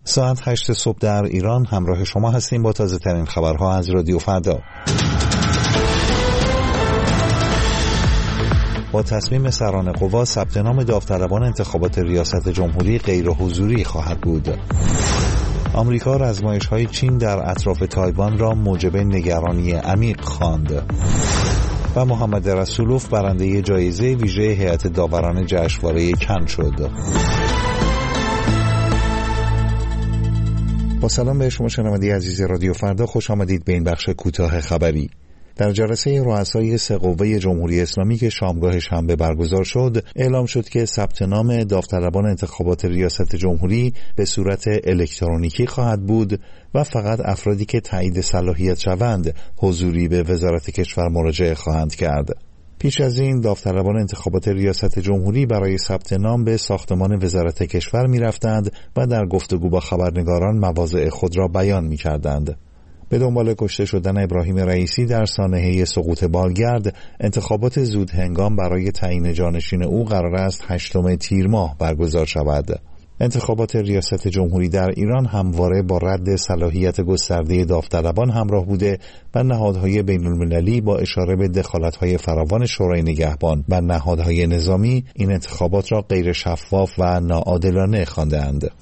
ساعت 8 صبح در ایران همراه شما هستیم با تازه ترین خبرها از رادیو فردا. با تصمیم سران قوا ثبت نام داوطلبان انتخابات ریاست جمهوری غیر حضوری خواهد بود. آمریکا رزمایش‌های چین در اطراف تایوان را موجب نگرانی عمیق خواند. و محمد رسولوف برنده جایزه ویژه هیئت داوران جشنواره کن شد. با سلام به شما شنونده عزیز رادیو فردا، خوش آمدید به این بخش کوتاه خبری. در جلسه رؤسای سه قوه جمهوری اسلامی که شامگاه شنبه برگزار شد، اعلام شد که ثبت نام داوطلبان انتخابات ریاست جمهوری به صورت الکترونیکی خواهد بود و فقط افرادی که تایید صلاحیت شوند حضوری به وزارت کشور مراجعه خواهند کرد. پیش از این داوطلبان انتخابات ریاست جمهوری برای ثبت نام به ساختمان وزارت کشور می‌رفتند و در گفتگو با خبرنگاران مواضع خود را بیان می‌کردند. به دنبال کشته شدن ابراهیم رئیسی در سانحه سقوط بالگرد، انتخابات زود هنگام برای تعیین جانشین او قرار است 8 تیر ماه برگزار شود. انتخابات ریاست جمهوری در ایران همواره با رد صلاحیت گسترده داوطلبان همراه بوده و نهادهای بین‌المللی با اشاره به دخالت‌های فراوان شورای نگهبان و نهادهای نظامی این انتخابات را غیر شفاف و ناعادلانه خوانده‌اند.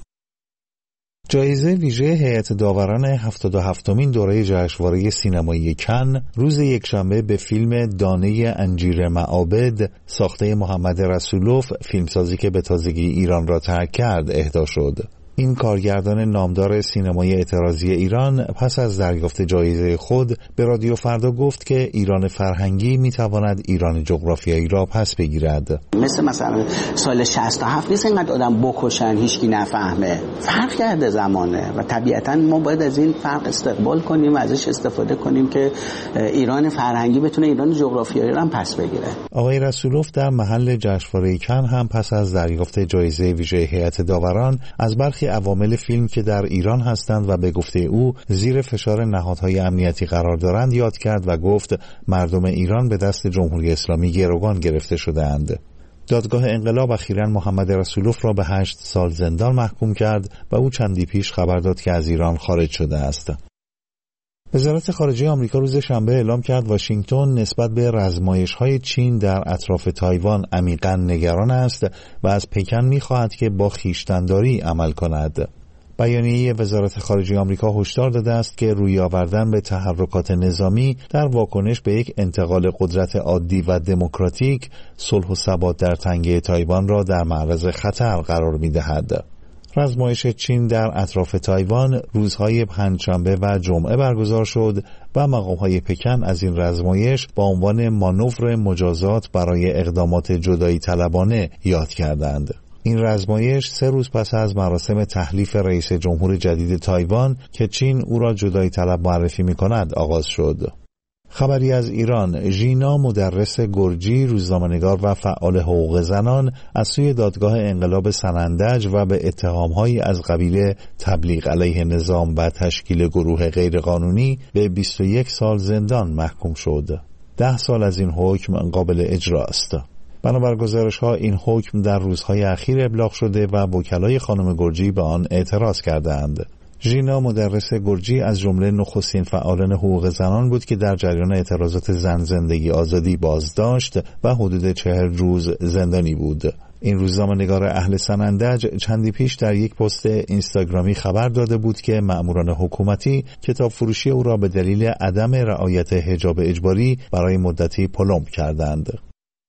جایزه ویژه هیئت داوران 77مین دوره جشنواره سینمایی کن روز یکشنبه به فیلم دانه انجیر معابد ساخته محمد رسولوف، فیلمسازی که به تازگی ایران را ترک کرد، اهدا شد. این کارگردان نامدار سینمای اعتراضی ایران پس از دریافت جایزه خود به رادیو فردا گفت که ایران فرهنگی میتواند ایران جغرافیایی را پس بگیرد. مثلا سال 67 نیست اینقدر آدم بکشن هیچکی نفهمه. فرق کرده زمانه و طبیعتاً ما باید از این فرق استقبال کنیم و ازش استفاده کنیم که ایران فرهنگی بتونه ایران جغرافیایی را هم پس بگیره. آقای رسولوف در محل جشنواره کن هم پس از دریافت جایزه ویژه هیئت داوران از برخی عوامل فیلم که در ایران هستند و به گفته او زیر فشار نهادهای امنیتی قرار دارند یاد کرد و گفت مردم ایران به دست جمهوری اسلامی گروگان گرفته شده‌اند. دادگاه انقلاب اخیراً محمد رسولوف را به 8 سال زندان محکوم کرد و او چندی پیش خبر داد که از ایران خارج شده است. وزارت خارجه آمریکا روز شنبه اعلام کرد واشنگتن نسبت به رزمایش‌های چین در اطراف تایوان عمیقاً نگران است و از پکن می‌خواهد که با خویشتن‌داری عمل کند. بیانیه وزارت خارجه آمریکا هشدار داده است که روی آوردن به تحرکات نظامی در واکنش به یک انتقال قدرت عادی و دموکراتیک، صلح و ثبات در تنگه تایوان را در معرض خطر قرار می‌دهد. رزمایش چین در اطراف تایوان روزهای پنجشنبه و جمعه برگزار شد و مقام‌های پکن از این رزمایش با عنوان مانور مجازات برای اقدامات جدایی طلبانه یاد کردند. این رزمایش 3 روز پس از مراسم تحلیف رئیس جمهور جدید تایوان که چین او را جدایی طلب معرفی می‌کند آغاز شد. خبری از ایران: ژینا مدرس گرجی، روزنامه‌نگار و فعال حقوق زنان از سوی دادگاه انقلاب سنندج و به اتهام‌هایی از قبیل تبلیغ علیه نظام و تشکیل گروه غیرقانونی به 21 سال زندان محکوم شد. 10 سال از این حکم قابل اجرا است. بنابر گزارش‌ها این حکم در روزهای اخیر ابلاغ شده و وکلای خانم گرجی به آن اعتراض کردند. ژینا مدرس گرجی از جمله نخستین فعالان حقوق زنان بود که در جریان اعتراضات زن زندگی آزادی بازداشت و حدود 40 روز زندانی بود. این روزنامه‌نگار اهل سنندج چندی پیش در یک پست اینستاگرامی خبر داده بود که مأموران حکومتی کتاب فروشی او را به دلیل عدم رعایت حجاب اجباری برای مدتی پلمب کردند.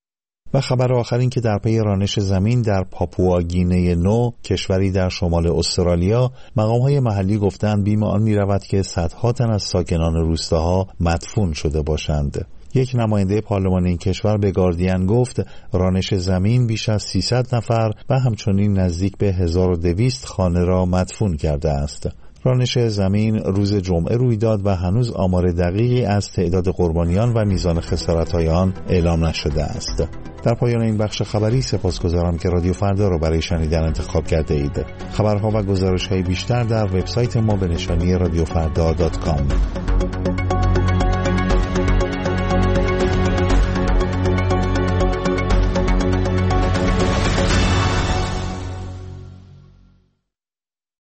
و خبر آخر این که در پی رانش زمین در پاپوآگینه نو، کشوری در شمال استرالیا، مقام‌های محلی گفتند بیم آن می‌رود که صدها تن از ساکنان روستاها مدفون شده باشند. یک نماینده پارلمان این کشور به گاردین گفت رانش زمین بیش از 300 نفر و همچنین نزدیک به 1200 خانه را مدفون کرده است. رانش زمین روز جمعه روی داد و هنوز آمار دقیقی از تعداد قربانیان و میزان خسارت‌های آن اعلام نشده است. در پایان این بخش خبری سپاسگزارم که رادیو فردا را برای شنیدن انتخاب کرده اید. خبرها و گزارش‌های بیشتر در وبسایت ما به نشانی radiofrda.com.